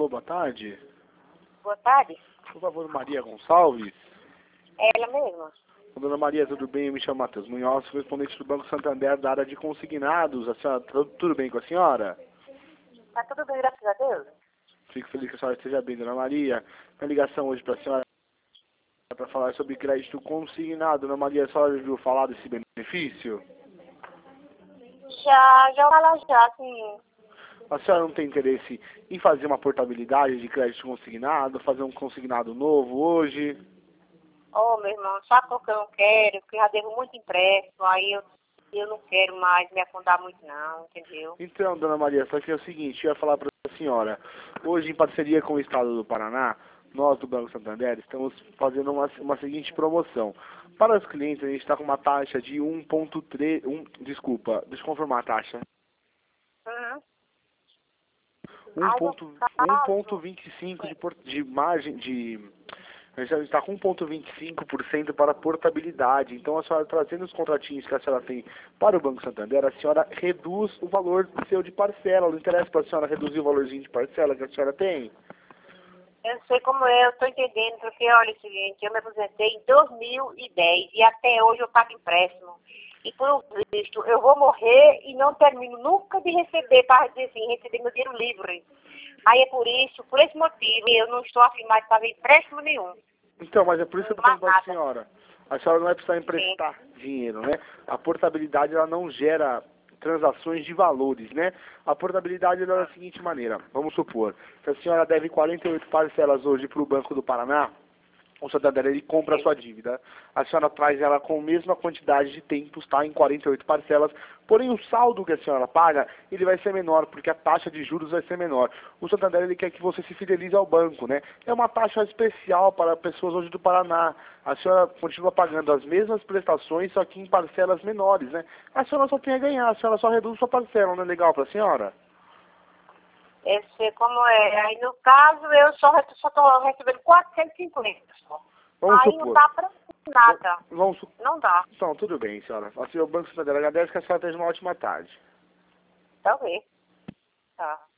Alô, boa tarde. Boa tarde. Por favor, Maria Gonçalves. É ela mesma. Dona Maria, tudo bem? Eu me chamo Matheus Munhoz, correspondente do Banco Santander da área de consignados. A senhora, tudo bem com a senhora? Tá tudo bem, graças a Deus. Fico feliz que a senhora esteja bem, Dona Maria. Minha ligação hoje para a senhora é para falar sobre crédito consignado. Dona Maria, a senhora já ouviu falar desse benefício? Já fala já, sim. A senhora não tem interesse em fazer uma portabilidade de crédito consignado, fazer um consignado novo hoje? Ô, meu irmão, sabe por que eu não quero? Porque eu já devo muito empréstimo, aí eu não quero mais me afundar muito não, entendeu? Então, Dona Maria, só que é o seguinte, eu ia falar para a senhora. Hoje, em parceria com o Estado do Paraná, nós do Banco Santander estamos fazendo uma seguinte promoção. Para os clientes, a gente está com uma taxa de 1,3... desculpa, deixa eu confirmar a taxa. Uhum. 1,25 de margem de... A gente está com 1,25% para portabilidade. Então, a senhora trazendo os contratinhos que a senhora tem para o Banco Santander, a senhora reduz o valor seu de parcela. Não interessa para a senhora reduzir o valorzinho de parcela que a senhora tem? Eu sei como é, eu estou entendendo, porque olha o seguinte, eu me aposentei em 2010 e até hoje eu pago empréstimo. E por visto, eu vou morrer e não termino nunca de receber, para dizer assim, receber meu dinheiro livre. Aí é por esse motivo, eu não estou afim mais de fazer empréstimo nenhum. Então, mas é por isso que eu estou falando para a senhora. A senhora não vai precisar emprestar dinheiro, né? A portabilidade, ela não gera transações de valores, né? A portabilidade é da seguinte maneira. Vamos supor, se a senhora deve 48 parcelas hoje para o Banco do Paraná, o Santander, ele compra a sua dívida. A senhora traz ela com a mesma quantidade de tempos, tá? Em 48 parcelas. Porém, o saldo que a senhora paga, ele vai ser menor, porque a taxa de juros vai ser menor. O Santander, ele quer que você se fidelize ao banco, né? É uma taxa especial para pessoas hoje do Paraná. A senhora continua pagando as mesmas prestações, só que em parcelas menores, né? A senhora só tem a ganhar, a senhora só reduz sua parcela, não é legal para a senhora? Eu sei como é. Aí, no caso, eu só estou recebendo 450. Vamos Aí supor. não dá para nada. Vamos supor. Não dá. Então, tudo bem, senhora. O Banco Santander agradece que a senhora tenha uma ótima tarde. Talvez. Tá.